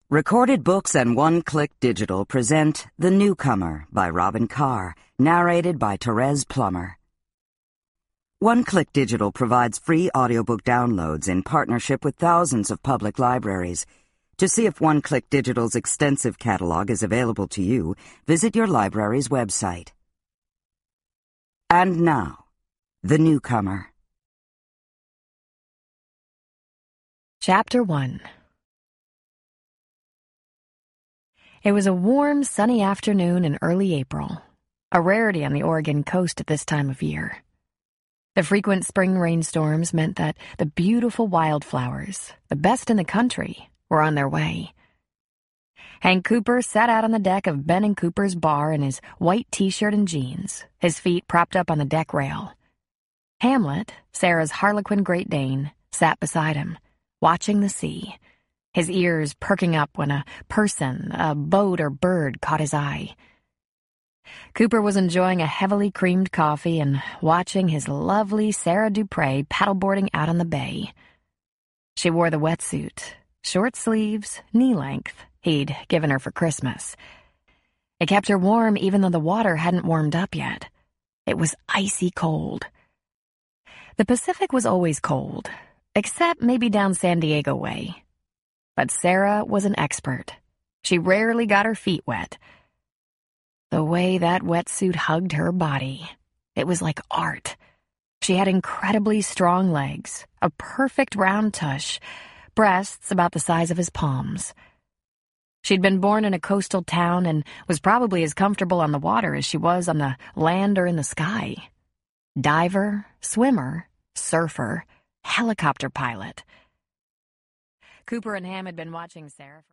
Recorded Books and One Click Digital present The Newcomer by Robin Carr, narrated by Therese Plummer. One Click Digital provides free audiobook downloads in partnership with thousands of public libraries. To see if One Click Digital's extensive catalog is available to you, visit your library's website. And now, The Newcomer. Chapter 1. It was a warm, sunny afternoon in early April, a rarity on the Oregon coast at this time of year. The frequent spring rainstorms meant that the beautiful wildflowers, the best in the country, were on their way. Hank Cooper sat out on the deck of Ben and Cooper's bar in his white t-shirt and jeans, his feet propped up on the deck rail. Hamlet, Sarah's Harlequin Great Dane, sat beside him, watching the sea, his ears perking up when a person, a boat or bird caught his eye. Cooper was enjoying a heavily creamed coffee and watching his lovely Sarah Dupre paddleboarding out on the bay. She wore the wetsuit, short sleeves, knee-length, he'd given her for Christmas. It kept her warm even though the water hadn't warmed up yet. It was icy cold. The Pacific was always cold, except maybe down San Diego way. But Sarah was an expert. She rarely got her feet wet. The way that wetsuit hugged her body, it was like art. She had incredibly strong legs, a perfect round tush, breasts about the size of his palms. She'd been born in a coastal town and was probably as comfortable on the water as she was on the land or in the sky. Diver, swimmer, surfer, helicopter pilot. Cooper and Ham had been watching Sarah for